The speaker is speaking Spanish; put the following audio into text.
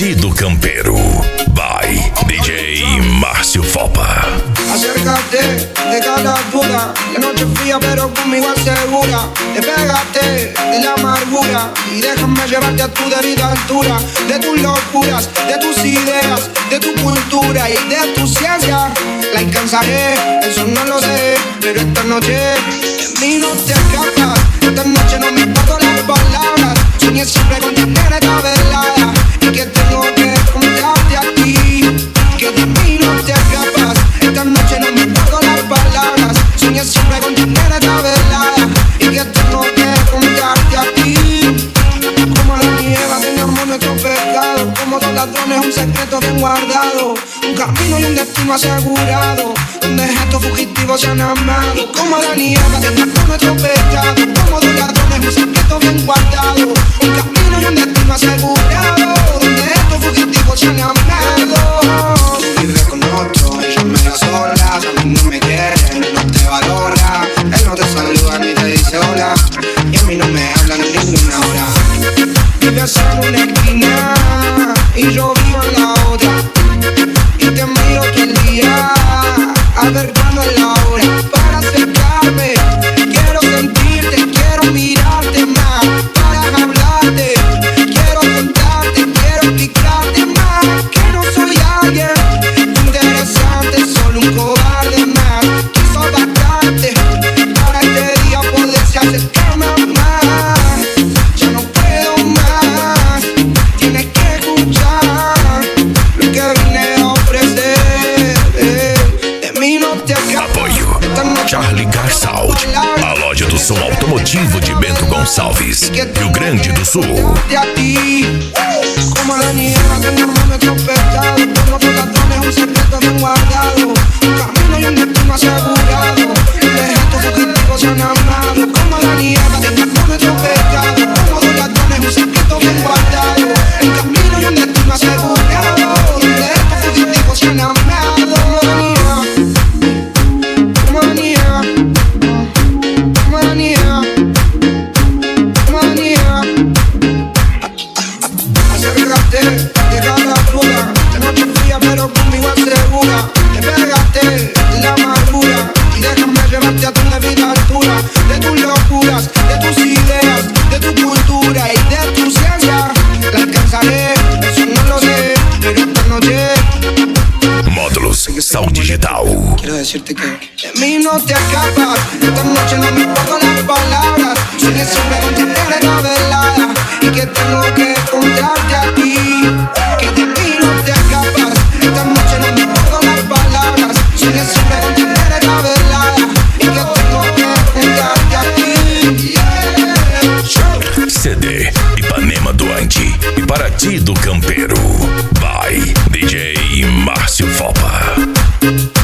ti do campeiro. Vai, DJ Márcio Fopa. Acércate, deja la duda. La noche fría pero conmigo asegura. Despégate de la amargura y déjame llevarte a tu debida altura. De tus locuras, de tus ideas, de tu cultura y de tu ciencia. La alcanzaré, eso no lo sé, pero esta noche de mí no te escapas. Esta noche no me importo las palabras. Soñé siempre con tener esta velada y que tengo que contarte a ti, que de mí no te escapas. Esta noche no me importo las palabras. Soñé siempre con tener esta velada y que tengo que contarte a ti. Como la nieve teníamos nuestro pecado, como dos ladrones un secreto bien guardado, un camino y un destino asegurado, donde estos fugitivos se han amado. Como la nieve teníamos nuestro pecado, como dos ladrones un secreto bien guardado, un camino y un destino asegurado, donde estos fugitivos se han amado. Vive con otro, ella me da sola, a mí no me quiere, no te valora, él no te saluda ni te dice hola, y a mí no me hablan en ninguna hora. Vives en una esquina y yo vivo en la otra, y te miro todo el día a ver cuándo es la hora para acercarme. Quiero sentirte, quiero mirarte más para hablarte, quiero contarte, quiero explicarte más que no soy alguien interesante, solo un cobarde más. Quiso bastante para este día poderse acercarme más. Ya no puedo más, tienes que escuchar lo que vine a ofrecer. De mí no te acabas. Apoio Charlie Car Sound, a loja do som automotivo de Bento Gonçalves, Rio Grande do Sul. A ti, como la nieve teníamos nuestro pecado, como dos ladrones un secreto bien guardado, un camino y un destino asegurado, donde estos fugitivos se han amado. Como la nieve teníamos nuestro pecado, como dos ladrones un secreto bien guardado, un camino y un destino asegurado, donde estos fugitivos se han amado. Como la nieve, como la nieve, como la nieve. Acércate, deja la duda. La noche fría pero conmigo asegura. Despégate de la amargura y déjame llevarte a tu debida altura. De tus locuras, de tus ideas, de tu cultura y de tu ciencia. La alcanzaré, eso no lo sé, pero esta noche Módulos Sound Digital. quiero decirte que de mí no te escapas. Esta noche no me importan las palabras. Soñé siempre con tener esta velada y que tengo que contarte a ti, que de mí no te escapas. Esta noche no me importan las palabras. Soñé siempre con tener esta velada y que tengo que contarte a ti. Yeah. CD Ipanema Doante e para ti do campeiro. Vai, DJ Márcio Fopa.